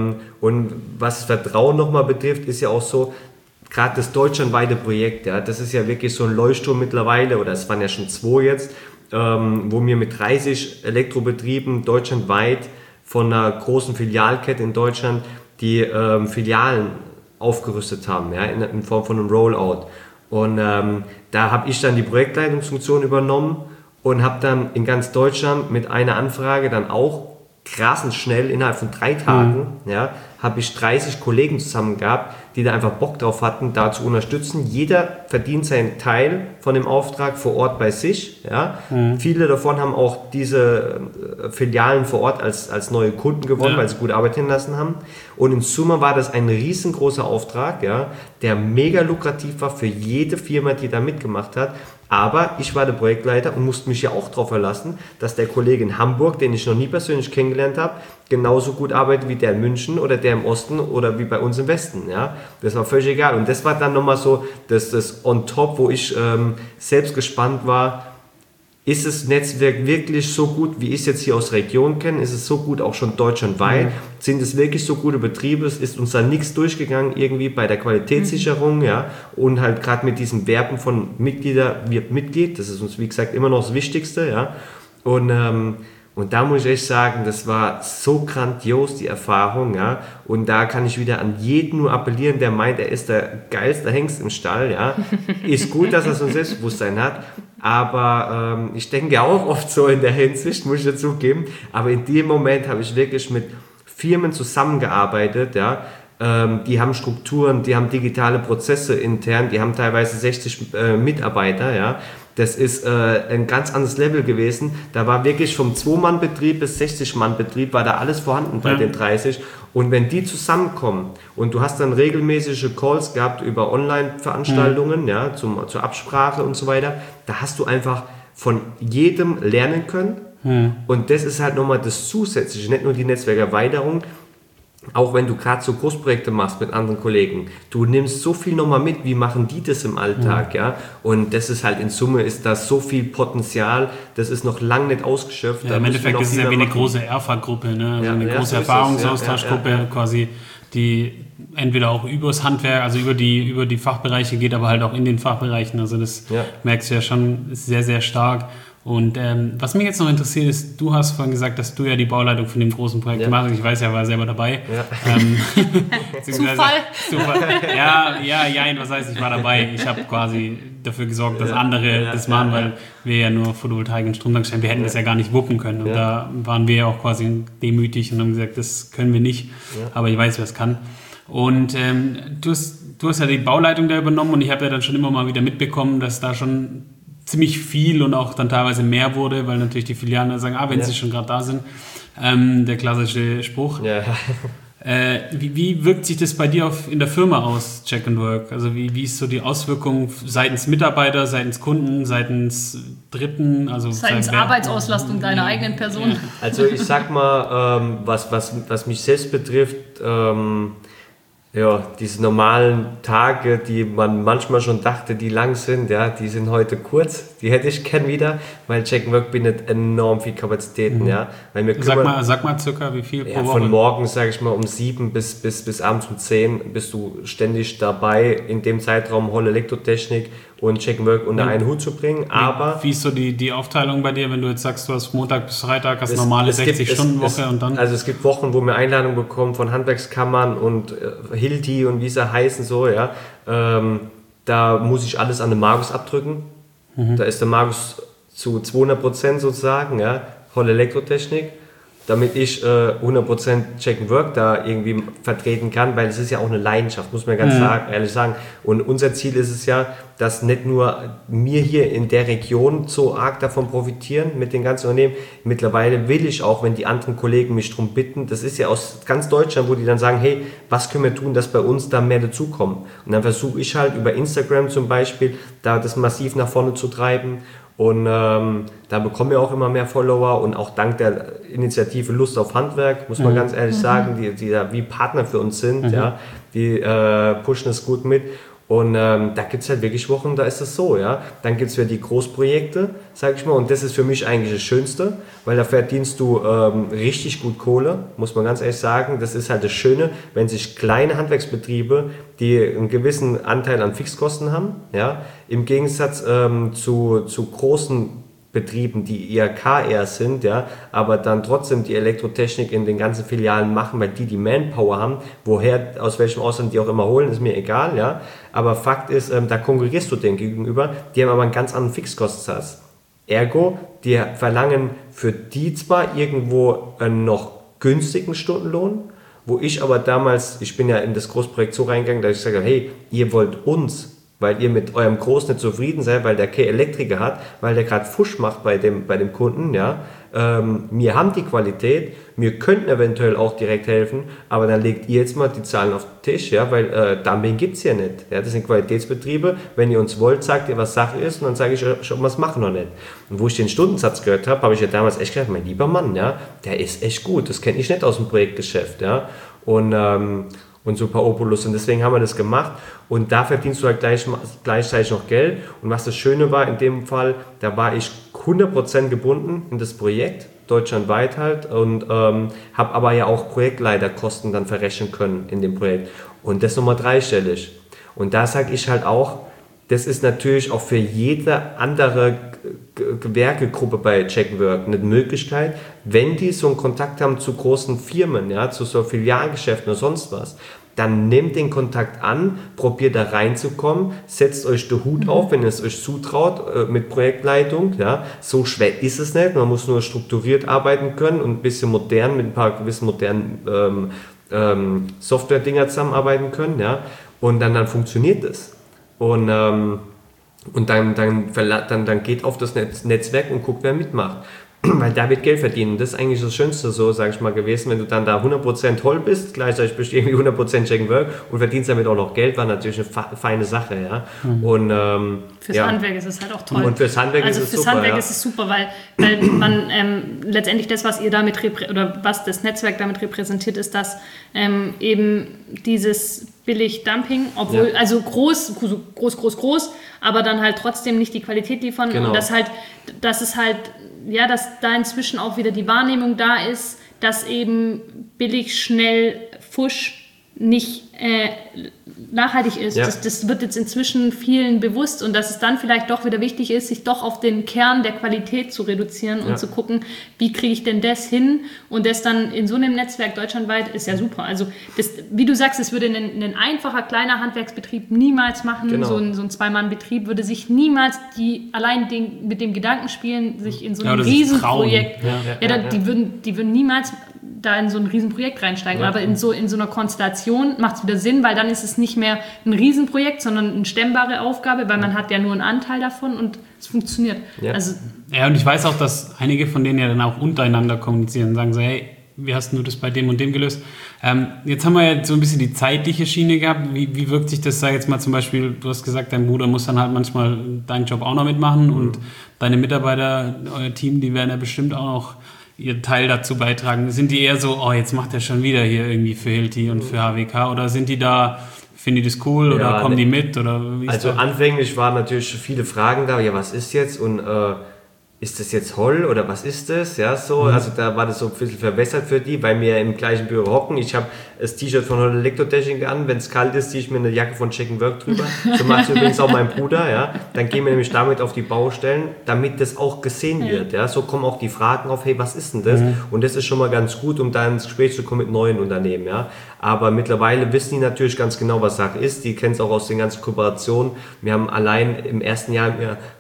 was Vertrauen nochmal betrifft, ist ja auch so, gerade das deutschlandweite Projekt, das ist ja wirklich so ein Leuchtturm mittlerweile, oder es waren ja schon 2 jetzt, wo wir mit 30 Elektrobetrieben deutschlandweit von einer großen Filialkette in Deutschland die Filialen aufgerüstet haben, in Form von einem Rollout. Und da habe ich dann die Projektleitungsfunktion übernommen und habe dann in ganz Deutschland mit einer Anfrage dann auch krassend schnell, innerhalb von 3 Tagen, habe ich 30 Kollegen zusammen gehabt, die da einfach Bock drauf hatten, da zu unterstützen. Jeder verdient seinen Teil von dem Auftrag vor Ort bei sich. Ja. Viele davon haben auch diese Filialen vor Ort als neue Kunden gewonnen, weil sie gut Arbeit hinlassen haben. Und in Summe war das ein riesengroßer Auftrag, der mega lukrativ war für jede Firma, die da mitgemacht hat. Aber ich war der Projektleiter und musste mich ja auch darauf verlassen, dass der Kollege in Hamburg, den ich noch nie persönlich kennengelernt habe, genauso gut arbeitet wie der in München oder der im Osten oder wie bei uns im Westen. Ja? Das war völlig egal. Und das war dann nochmal so das on top, wo ich selbst gespannt war, ist das Netzwerk wirklich so gut, wie ich es jetzt hier aus der Region kenne? Ist es so gut auch schon deutschlandweit? Sind es wirklich so gute Betriebe? Es ist uns da nichts durchgegangen irgendwie bei der Qualitätssicherung, und halt gerade mit diesem Werben von Mitglieder wird Mitglied, das ist uns wie gesagt immer noch das Wichtigste, und da muss ich echt sagen, das war so grandios, die Erfahrung, und da kann ich wieder an jeden nur appellieren, der meint, er ist der geilste Hengst im Stall, ist gut, dass er so ein Selbstbewusstsein hat, aber ich denke auch oft so in der Hinsicht, muss ich dazugeben, aber in dem Moment habe ich wirklich mit Firmen zusammengearbeitet, die haben Strukturen, die haben digitale Prozesse intern, die haben teilweise 60 Mitarbeiter, Das ist ein ganz anderes Level gewesen. Da war wirklich vom 2-Mann-Betrieb bis 60-Mann-Betrieb war da alles vorhanden bei den 30. Und wenn die zusammenkommen und du hast dann regelmäßige Calls gehabt über Online-Veranstaltungen, zur Absprache und so weiter, da hast du einfach von jedem lernen können. Und das ist halt nochmal das Zusätzliche, nicht nur die Netzwerkerweiterung. Auch wenn du gerade so Großprojekte machst mit anderen Kollegen, du nimmst so viel nochmal mit, wie machen die das im Alltag, und das ist halt in Summe, ist da so viel Potenzial, das ist noch lange nicht ausgeschöpft. Ja, im Endeffekt ist es ja wie eine große ERFA-Gruppe, also eine große Erfahrungsaustauschgruppe quasi, die entweder auch übers Handwerk, also über die Fachbereiche geht, aber halt auch in den Fachbereichen, also das merkst du ja schon sehr, sehr stark. Und was mich jetzt noch interessiert ist, du hast vorhin gesagt, dass du ja die Bauleitung von dem großen Projekt machst. Ich weiß ja, war selber dabei. Zufall? Was heißt, ich war dabei. Ich habe quasi dafür gesorgt, dass andere das machen, weil wir ja nur Photovoltaik und Stromtank stellen. Wir hätten das ja gar nicht wuppen können. Und da waren wir ja auch quasi demütig und haben gesagt, das können wir nicht. Aber ich weiß, wer es kann. Und du hast ja die Bauleitung da übernommen und ich habe ja dann schon immer mal wieder mitbekommen, dass da schon ziemlich viel und auch dann teilweise mehr wurde, weil natürlich die Filialen dann sagen, wenn sie schon gerade da sind, der klassische Spruch. Wie wirkt sich das bei dir in der Firma aus, Check and Work? Also wie ist so die Auswirkung seitens Mitarbeiter, seitens Kunden, seitens Dritten? Also seitens Arbeitsauslastung deiner eigenen Person? Also ich sag mal, was mich selbst betrifft, diese normalen Tage, die man manchmal schon dachte, die lang sind, ja, die sind heute kurz. Die hätte ich gern wieder, weil Check and Work bindet enorm viel Kapazitäten, ja. Weil wir sag mal circa, wie viel pro Woche? Von morgens, sage ich mal, um 7 bis abends um 10 bist du ständig dabei, in dem Zeitraum Holle Elektrotechnik und Check and Work unter einen Hut zu bringen. Aber wie ist so die Aufteilung bei dir, wenn du jetzt sagst, du hast Montag bis Freitag, hast normale 60-Stunden-Woche und dann? Also es gibt Wochen, wo wir Einladungen bekommen von Handwerkskammern und Hilti und wie sie heißen, so, ja. Da muss ich alles an den Markus abdrücken. Da ist der Markus zu 200% sozusagen, ja, Holle Elektrotechnik, damit ich 100% Check and Work da irgendwie vertreten kann, weil es ist ja auch eine Leidenschaft, muss man ganz ehrlich sagen. Und unser Ziel ist es ja, dass nicht nur wir hier in der Region so arg davon profitieren mit den ganzen Unternehmen. Mittlerweile will ich auch, wenn die anderen Kollegen mich darum bitten, das ist ja aus ganz Deutschland, wo die dann sagen, hey, was können wir tun, dass bei uns da mehr dazukommen? Und dann versuche ich halt über Instagram zum Beispiel, da das massiv nach vorne zu treiben. Und da bekommen wir auch immer mehr Follower und auch dank der Initiative Lust auf Handwerk, muss man ganz ehrlich sagen, die da wie Partner für uns sind, ja, die pushen es gut mit. Und da gibt es halt wirklich Wochen, da ist es so, ja. Dann gibt es ja die Großprojekte, sag ich mal, und das ist für mich eigentlich das Schönste, weil da verdienst du richtig gut Kohle, muss man ganz ehrlich sagen. Das ist halt das Schöne, wenn sich kleine Handwerksbetriebe, die einen gewissen Anteil an Fixkosten haben, ja, im Gegensatz zu großen Betrieben, die IHK eher sind, ja, aber dann trotzdem die Elektrotechnik in den ganzen Filialen machen, weil die Manpower haben, aus welchem Ausland die auch immer holen, ist mir egal, ja, aber Fakt ist, da konkurrierst du denen gegenüber, die haben aber einen ganz anderen Fixkostensatz. Ergo, die verlangen für die zwar irgendwo einen noch günstigen Stundenlohn, wo ich aber damals, ich bin ja in das Großprojekt so reingegangen, dass ich sage, hey, ihr wollt uns, weil ihr mit eurem Groß nicht zufrieden seid, weil der kein Elektriker hat, weil der gerade Fusch macht bei dem Kunden, ja. Wir haben die Qualität, wir könnten eventuell auch direkt helfen, aber dann legt ihr jetzt mal die Zahlen auf den Tisch, ja, weil Dumping gibt es ja nicht. Ja, das sind Qualitätsbetriebe, wenn ihr uns wollt, sagt ihr, was Sache ist und dann sage ich schon, was machen wir nicht. Und wo ich den Stundensatz gehört habe, habe ich ja damals echt gedacht, mein lieber Mann, ja, der ist echt gut, das kenne ich nicht aus dem Projektgeschäft, ja. Und Super Opulus und deswegen haben wir das gemacht und da verdienst du halt gleichzeitig noch Geld und was das Schöne war in dem Fall, da war ich 100% gebunden in das Projekt, deutschlandweit halt und habe aber ja auch Projektleiterkosten dann verrechnen können in dem Projekt und das nochmal dreistellig und da sage ich halt auch, das ist natürlich auch für jede andere Gewerkegruppe bei Check and Work eine Möglichkeit, wenn die so einen Kontakt haben zu großen Firmen, ja, zu so Filialgeschäften oder sonst was, dann nehmt den Kontakt an, probiert da reinzukommen, setzt euch den Hut auf, wenn ihr es euch zutraut, mit Projektleitung, ja, so schwer ist es nicht, man muss nur strukturiert arbeiten können und ein bisschen modern, mit ein paar gewissen modernen Software-Dinger zusammenarbeiten können, ja, und dann funktioniert es. Und dann geht auf das Netzwerk und guckt, wer mitmacht. Weil da wird Geld verdienen. Das ist eigentlich das Schönste, so sage ich mal, gewesen. Wenn du dann da 100% Holl bist, gleichzeitig bist du irgendwie 100% Check and Work und verdienst damit auch noch Geld, war natürlich eine feine Sache, ja. Und, fürs Handwerk ist es halt auch toll. Und fürs Handwerk ist es super. Handwerk ist es super, weil man letztendlich das, was ihr damit was das Netzwerk damit repräsentiert, ist, dass eben dieses Billig-Dumping, obwohl, also groß, aber dann halt trotzdem nicht die Qualität liefern. Genau. Und dass da inzwischen auch wieder die Wahrnehmung da ist, dass eben billig, schnell, Fusch nicht nachhaltig ist. Ja. Das wird jetzt inzwischen vielen bewusst und dass es dann vielleicht doch wieder wichtig ist, sich doch auf den Kern der Qualität zu reduzieren und zu gucken, wie kriege ich denn das hin und das dann in so einem Netzwerk deutschlandweit ist ja super. Also das, wie du sagst, das würde ein einfacher, kleiner Handwerksbetrieb niemals machen. Genau. So ein Zwei-Mann-Betrieb würde sich niemals mit dem Gedanken spielen, sich in so ein Riesenprojekt, die würden niemals da in so ein Riesenprojekt reinsteigen. Ja. Aber in so einer Konstellation macht es wieder Sinn, weil dann ist es nicht mehr ein Riesenprojekt, sondern eine stemmbare Aufgabe, weil man hat ja nur einen Anteil davon und es funktioniert. Ja. Und ich weiß auch, dass einige von denen ja dann auch untereinander kommunizieren und sagen so, hey, wie hast du das bei dem und dem gelöst? Jetzt haben wir ja so ein bisschen die zeitliche Schiene gehabt. Wie wirkt sich das, sag jetzt mal zum Beispiel, du hast gesagt, dein Bruder muss dann halt manchmal deinen Job auch noch mitmachen und deine Mitarbeiter, euer Team, die werden ja bestimmt auch noch ihr Teil dazu beitragen. Sind die eher so, oh, jetzt macht er schon wieder hier irgendwie für Hilti und für HWK, oder sind die da, finden die das cool oder kommen die mit? Oder wie ist also anfänglich waren natürlich viele Fragen da, ja, was ist jetzt und ist das jetzt Holl oder was ist das? Ja, so, also da war das so ein bisschen verwässert für die, weil wir im gleichen Büro hocken. Ich habe das T-Shirt von Holl Elektrotechnik an, wenn es kalt ist, ziehe ich mir eine Jacke von Check & Work drüber. So macht es übrigens auch mein Bruder, ja. Dann gehen wir nämlich damit auf die Baustellen, damit das auch gesehen wird, ja. So kommen auch die Fragen auf, hey, was ist denn das? Und das ist schon mal ganz gut, um da ins Gespräch zu kommen mit neuen Unternehmen, ja. Aber mittlerweile wissen die natürlich ganz genau, was Sache ist. Die kennen es auch aus den ganzen Kooperationen. Wir haben allein im ersten Jahr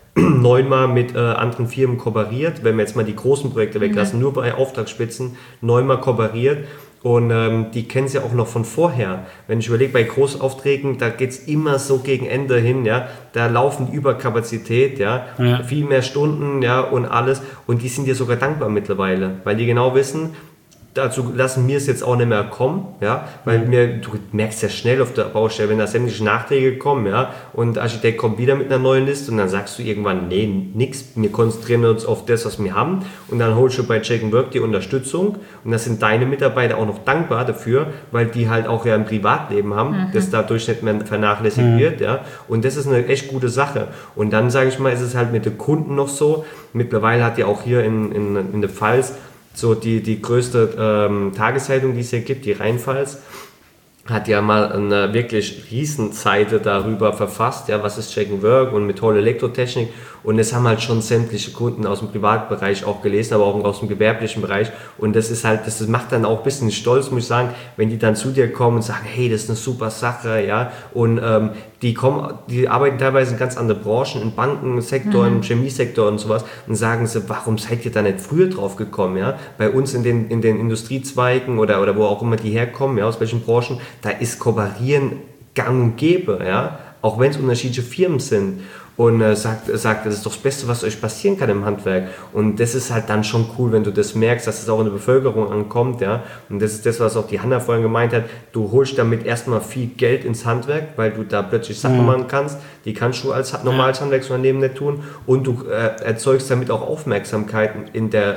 9-mal mit anderen Firmen kooperiert, wenn wir jetzt mal die großen Projekte weglassen, nur bei Auftragsspitzen 9-mal kooperiert und die kennen es ja auch noch von vorher. Wenn ich überlege, bei Großaufträgen, da geht es immer so gegen Ende hin, ja, da laufen die Überkapazität, ja, viel mehr Stunden, ja, und alles, und die sind dir sogar dankbar mittlerweile, weil die genau wissen, dazu lassen wir es jetzt auch nicht mehr kommen, ja, weil du merkst ja schnell auf der Baustelle, wenn da sämtliche Nachträge kommen, ja, und der Architekt kommt wieder mit einer neuen Liste und dann sagst du irgendwann, nee, nix, wir konzentrieren uns auf das, was wir haben, und dann holst du bei Check & Work die Unterstützung und das sind deine Mitarbeiter auch noch dankbar dafür, weil die halt auch ja ein Privatleben haben, das dadurch nicht mehr vernachlässigt wird, ja, und das ist eine echt gute Sache. Und dann, sage ich mal, ist es halt mit den Kunden noch so, mittlerweile hat ja auch hier in der Pfalz so die größte Tageszeitung, die es hier gibt, die Rheinpfalz, hat ja mal eine wirklich Riesenseite darüber verfasst, ja, was ist Check & Work und mit Holl Elektrotechnik, und das haben halt schon sämtliche Kunden aus dem Privatbereich auch gelesen, aber auch aus dem gewerblichen Bereich, und das ist halt, das macht dann auch ein bisschen stolz, muss ich sagen, wenn die dann zu dir kommen und sagen, hey, das ist eine super Sache, ja, und die arbeiten teilweise in ganz anderen Branchen, im Bankensektor, im Chemiesektor und sowas, und sagen sie, warum seid ihr da nicht früher drauf gekommen, ja, bei uns in den Industriezweigen oder wo auch immer die herkommen, ja, aus welchen Branchen, da ist Kooperieren gang und gäbe, ja, auch wenn es unterschiedliche Firmen sind. Und sagt, das ist doch das Beste, was euch passieren kann im Handwerk. Und das ist halt dann schon cool, wenn du das merkst, dass es auch in der Bevölkerung ankommt, ja. Und das ist das, was auch die Hanna vorhin gemeint hat. Du holst damit erstmal viel Geld ins Handwerk, weil du da plötzlich Sachen machen kannst, die kannst du als normales Handwerksunternehmen nicht tun. Und du erzeugst damit auch Aufmerksamkeit in der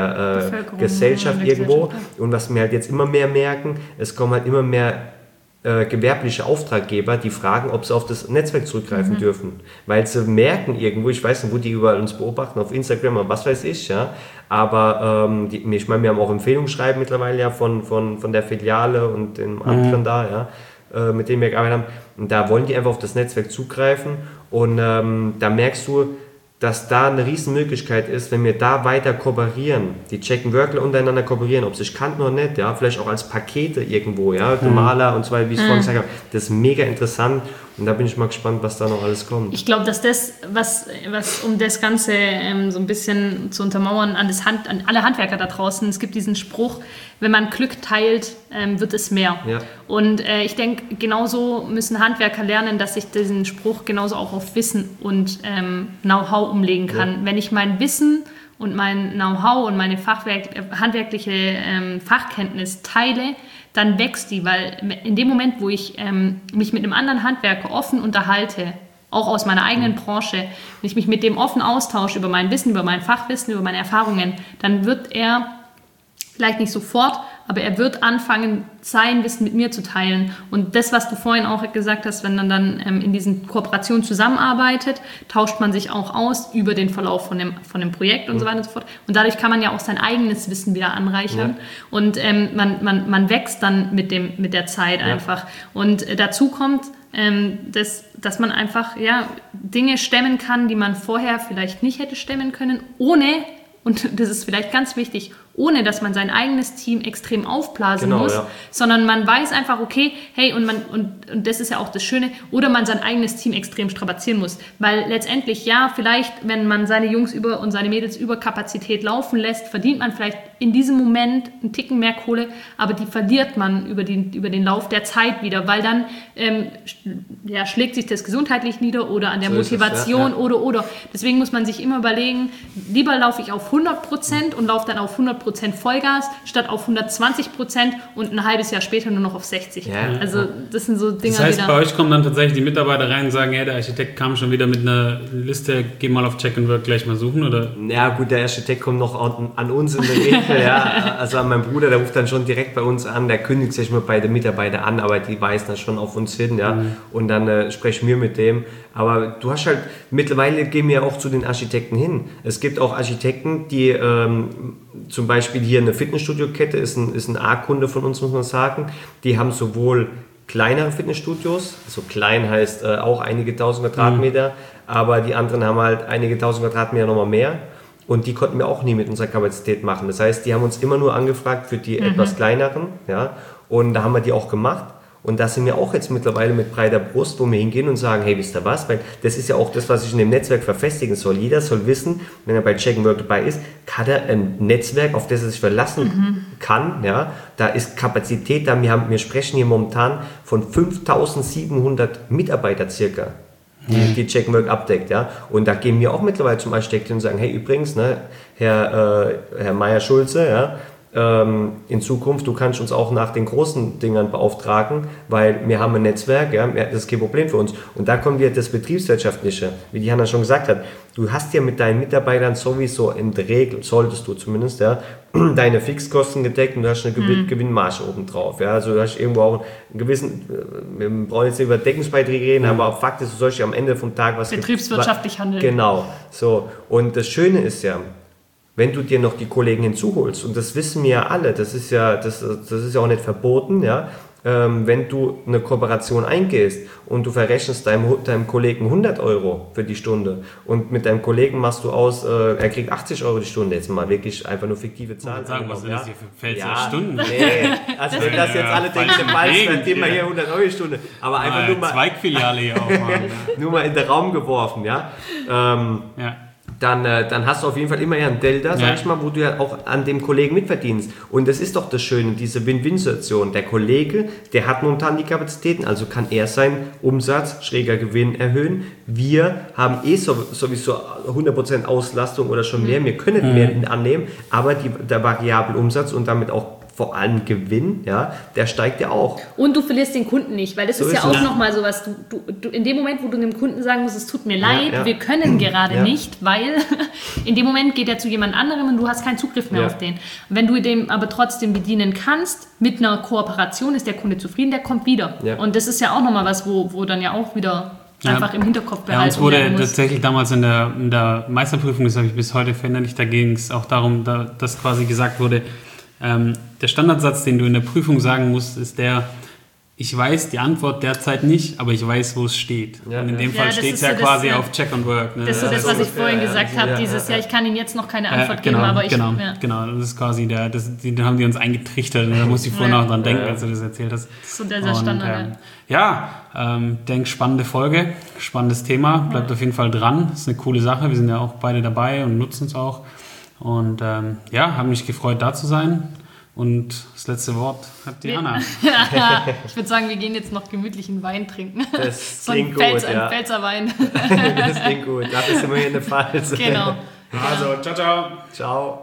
Gesellschaft irgendwo. Und was wir halt jetzt immer mehr merken, es kommen halt immer mehr gewerbliche Auftraggeber, die fragen, ob sie auf das Netzwerk zurückgreifen dürfen. Weil sie merken irgendwo, ich weiß nicht, wo die überall uns beobachten, auf Instagram oder was weiß ich, ja, aber ich meine, wir haben auch Empfehlungsschreiben mittlerweile ja von der Filiale und den anderen da, ja, mit denen wir gearbeitet haben, und da wollen die einfach auf das Netzwerk zugreifen, und da merkst du, dass da eine riesen Möglichkeit ist, wenn wir da weiter kooperieren, die Check & Workler untereinander kooperieren, ob sie sich kannten oder nicht, ja, vielleicht auch als Pakete irgendwo, ja, der Maler und so weiter, wie ich es vorhin gesagt habe, das ist mega interessant, und da bin ich mal gespannt, was da noch alles kommt. Ich glaube, dass das, was um das Ganze so ein bisschen zu untermauern, an alle Handwerker da draußen, es gibt diesen Spruch, wenn man Glück teilt, wird es mehr. Ja. Und ich denke, genauso müssen Handwerker lernen, dass ich diesen Spruch genauso auch auf Wissen und Know-how umlegen kann. Ja. Wenn ich mein Wissen und mein Know-how und meine handwerkliche Fachkenntnis teile, dann wächst die, weil in dem Moment, wo ich mich mit einem anderen Handwerker offen unterhalte, auch aus meiner eigenen Branche, wenn ich mich mit dem offen austausche über mein Wissen, über mein Fachwissen, über meine Erfahrungen, dann wird er vielleicht nicht sofort, aber er wird anfangen, sein Wissen mit mir zu teilen. Und das, was du vorhin auch gesagt hast, wenn man dann in diesen Kooperationen zusammenarbeitet, tauscht man sich auch aus über den Verlauf von dem Projekt und so weiter und so fort. Und dadurch kann man ja auch sein eigenes Wissen wieder anreichern. Ja. Und man wächst dann mit der Zeit einfach. Und dazu kommt, dass man einfach Dinge stemmen kann, die man vorher vielleicht nicht hätte stemmen können, ohne, und das ist vielleicht ganz wichtig, ohne dass man sein eigenes Team extrem aufblasen muss, sondern man weiß einfach, okay, hey, und das ist ja auch das Schöne, oder man sein eigenes Team extrem strapazieren muss, weil letztendlich, vielleicht, wenn man seine Jungs und seine Mädels über Kapazität laufen lässt, verdient man vielleicht in diesem Moment einen Ticken mehr Kohle, aber die verliert man über den Lauf der Zeit wieder, weil dann schlägt sich das gesundheitlich nieder oder an der Motivation oder. Deswegen muss man sich immer überlegen, lieber laufe ich auf 100% und laufe dann auf 100% 100% Vollgas statt auf 120% und ein halbes Jahr später nur noch auf 60%. Ja. Also das sind so Dinge. Das heißt, bei euch kommen dann tatsächlich die Mitarbeiter rein und sagen, ja, der Architekt kam schon wieder mit einer Liste, geh mal auf Check and Work gleich mal suchen, oder? Ja gut, der Architekt kommt noch an uns in der Regel, ja. Also an meinen Bruder, der ruft dann schon direkt bei uns an, der kündigt sich mal bei den Mitarbeitern an, aber die weisen dann schon auf uns hin, ja. Und dann sprechen wir mit dem. Aber du hast halt, mittlerweile gehen wir auch zu den Architekten hin. Es gibt auch Architekten, die zum Beispiel hier eine Fitnessstudio-Kette ist ein A-Kunde von uns, muss man sagen. Die haben sowohl kleinere Fitnessstudios, so klein heißt auch einige tausend Quadratmeter, aber die anderen haben halt einige tausend Quadratmeter nochmal mehr. Und die konnten wir auch nie mit unserer Kapazität machen. Das heißt, die haben uns immer nur angefragt für die etwas kleineren, ja. Und da haben wir die auch gemacht. Und da sind wir auch jetzt mittlerweile mit breiter Brust, wo wir hingehen und sagen, hey, wisst ihr was? Weil das ist ja auch das, was ich in dem Netzwerk verfestigen soll. Jeder soll wissen, wenn er bei Check and Work dabei ist, hat er ein Netzwerk, auf das er sich verlassen kann. Ja? Da ist Kapazität da. Wir sprechen hier momentan von 5.700 Mitarbeiter circa, die Check and Work abdeckt. Ja? Und da gehen wir auch mittlerweile zum Architekten und sagen, hey, übrigens, ne, Herr Meier-Schulze, ja, in Zukunft, du kannst uns auch nach den großen Dingern beauftragen, weil wir haben ein Netzwerk, ja, das ist kein Problem für uns. Und da kommt wieder das Betriebswirtschaftliche, wie die Hanna schon gesagt hat. Du hast ja mit deinen Mitarbeitern sowieso in der Regel, solltest du zumindest, ja, deine Fixkosten gedeckt und du hast eine Gewinnmarge obendrauf. Ja, also du hast irgendwo auch einen gewissen, wir brauchen jetzt nicht über Deckungsbeiträge reden, aber Fakt ist, du sollst ja am Ende vom Tag was... Betriebswirtschaftlich handeln. Genau, so. Und das Schöne ist ja, wenn du dir noch die Kollegen hinzuholst, und das wissen wir ja alle, das ist ja auch nicht verboten, ja, wenn du eine Kooperation eingehst und du verrechnest deinem Kollegen 100 Euro für die Stunde und mit deinem Kollegen machst du aus, er kriegt 80 Euro die Stunde, jetzt mal wirklich einfach nur fiktive Zahlen. Sagen, was sind das hier für Pfälzer Stunden? Nee, also wenn das jetzt alle denken, dann geben wir hier 100 Euro die Stunde, aber einfach nur mal... Zweigfiliale hier auch mal. Nur mal in den Raum geworfen, ja. Dann hast du auf jeden Fall immer ein Delta, sag ich mal, wo du ja auch an dem Kollegen mitverdienst. Und das ist doch das Schöne, diese Win-Win-Situation. Der Kollege, der hat momentan die Kapazitäten, also kann er seinen Umsatz, schräger Gewinn erhöhen. Wir haben sowieso 100% Auslastung oder schon mehr. Wir können mehr annehmen, aber der variable Umsatz und damit auch vor allem Gewinn, ja, der steigt ja auch. Und du verlierst den Kunden nicht, weil das so ist ja auch nochmal sowas, du in dem Moment, wo du dem Kunden sagen musst, es tut mir leid, wir können gerade nicht, weil in dem Moment geht er zu jemand anderem und du hast keinen Zugriff mehr auf den. Und wenn du dem aber trotzdem bedienen kannst, mit einer Kooperation ist der Kunde zufrieden, der kommt wieder. Ja. Und das ist ja auch nochmal was, wo dann ja auch wieder einfach im Hinterkopf behalten. Ja, uns wurde tatsächlich damals in der Meisterprüfung, das habe ich bis heute verinnerlicht, da ging es auch darum, dass quasi gesagt wurde, der Standardsatz, den du in der Prüfung sagen musst, ist der, ich weiß die Antwort derzeit nicht, aber ich weiß, wo es steht. Ja, und in dem Fall steht es ja so quasi auf Check and Work. Ne? Das ist so das, was ich vorhin gesagt habe, ich kann Ihnen jetzt noch keine Antwort geben, aber Genau, das ist quasi den haben die uns eingetrichtert und da muss ich vorher noch dran denken, als du das erzählt hast. Das ist so der Standard. Denk, spannende Folge, spannendes Thema, bleibt auf jeden Fall dran, das ist eine coole Sache, wir sind ja auch beide dabei und nutzen es auch. Und habe mich gefreut, da zu sein. Und das letzte Wort hat die Anna. Ich würde sagen, wir gehen jetzt noch gemütlichen Wein trinken. Das klingt gut, ein Pfälzer Wein. Das klingt gut. Dafür sind wir hier in der Pfalz. Genau. Also, ciao, ciao. Ciao.